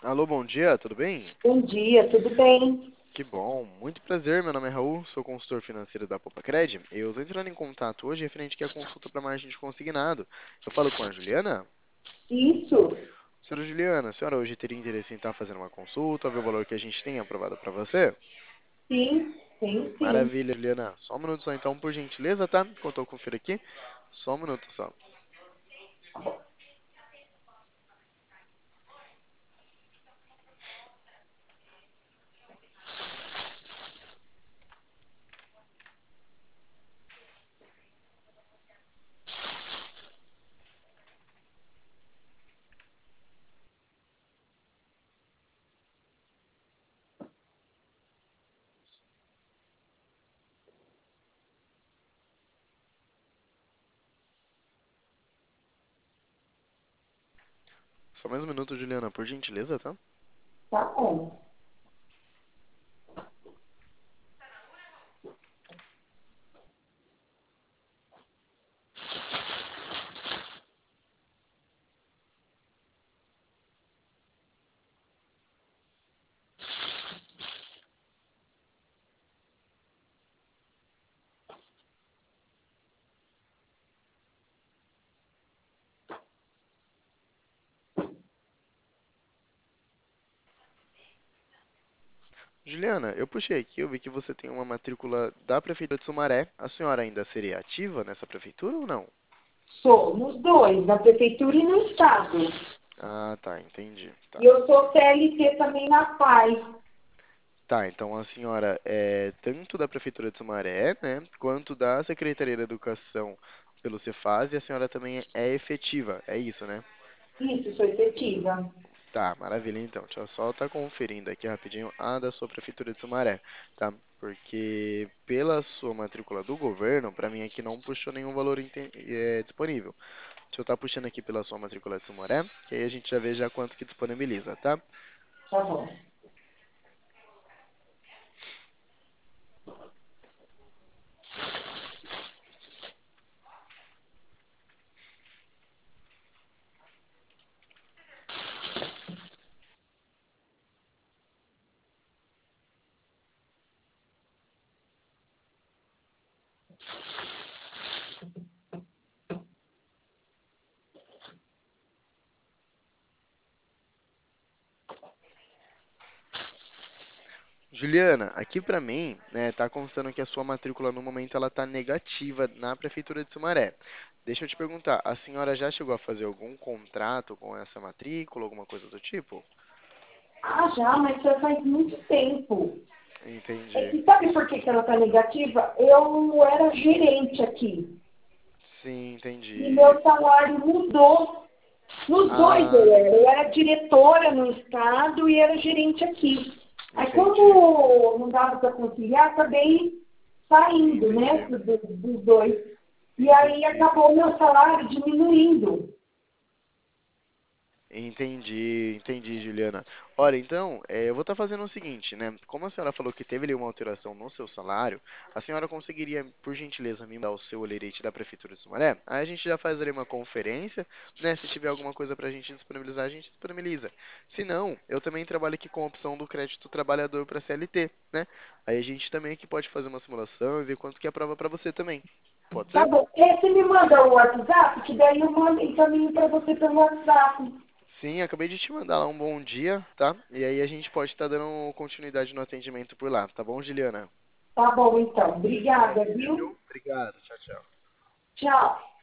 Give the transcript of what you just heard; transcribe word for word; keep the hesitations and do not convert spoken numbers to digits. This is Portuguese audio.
Alô, bom dia, tudo bem? Bom dia, tudo bem? Que bom, muito prazer, meu nome é Raul, sou consultor financeiro da Popacred. Eu estou entrando em contato hoje referente aqui à consulta para margem de consignado. Eu falo com a Juliana? Isso, Senhora Juliana, a senhora hoje teria interesse em estar fazendo uma consulta, ver o valor que a gente tem aprovado para você? sim, sim, sim. Maravilha, Juliana. Só um minuto só então, por gentileza, tá? Enquanto eu confiro aqui. Só um minuto só. Só mais um minuto, Juliana, por gentileza, tá? Tá bom. Juliana, eu puxei aqui, eu vi que você tem uma matrícula da Prefeitura de Sumaré. A senhora ainda seria ativa nessa prefeitura ou não? Somos dois, na prefeitura e no estado. Ah, tá, entendi. E Tá. eu sou C L T também na P A I. Tá, então a senhora é tanto da Prefeitura de Sumaré, né, quanto da Secretaria da Educação pelo Cefaz, e a senhora também é efetiva, é isso, né? Isso, sou efetiva. Tá, maravilha, então. Deixa eu só estar conferindo aqui rapidinho a da sua Prefeitura de Sumaré, tá? Porque pela sua matrícula do governo, pra mim aqui não puxou nenhum valor inte- é, disponível. Deixa eu estar puxando aqui pela sua matrícula de Sumaré, que aí a gente já vê já quanto que disponibiliza, tá? Tá bom. Juliana, aqui pra mim, né, tá constando que a sua matrícula no momento ela tá negativa na Prefeitura de Sumaré. Deixa eu te perguntar, a senhora já chegou a fazer algum contrato com essa matrícula, alguma coisa do tipo? Ah, já, mas já faz muito tempo. É Entendi. que sabe por que que ela tá negativa? Eu era gerente aqui. Sim, E entendi. meu salário mudou. Nos dois Ah, eu era. Eu era diretora no estado e era gerente aqui. Aí, entendi. como não dava para conciliar, acabei saindo, né, Entendi. do- do- dos dois. E aí Entendi. acabou o meu salário diminuindo. Entendi, entendi, Juliana. Olha, então, eh, eu vou estar fazendo o seguinte, né? Como a senhora falou que teve ali uma alteração no seu salário, a senhora conseguiria, por gentileza, me dar o seu olerite da Prefeitura de Sumaré? Aí a gente já faz ali uma conferência, né? Se tiver alguma coisa para a gente disponibilizar, a gente disponibiliza. Se não, eu também trabalho aqui com a opção do crédito trabalhador para C L T, né? Aí a gente também aqui pode fazer uma simulação e ver quanto que é a prova para você também. Pode Tá ser? bom. É, você me manda o WhatsApp, que daí eu mando encaminho para você pelo WhatsApp. Sim, acabei de te mandar lá um bom dia, tá? E aí a gente pode estar dando continuidade no atendimento por lá, tá bom, Juliana? Tá bom, então. Obrigada, Maravilha, viu? viu? Obrigado, tchau, tchau. Tchau.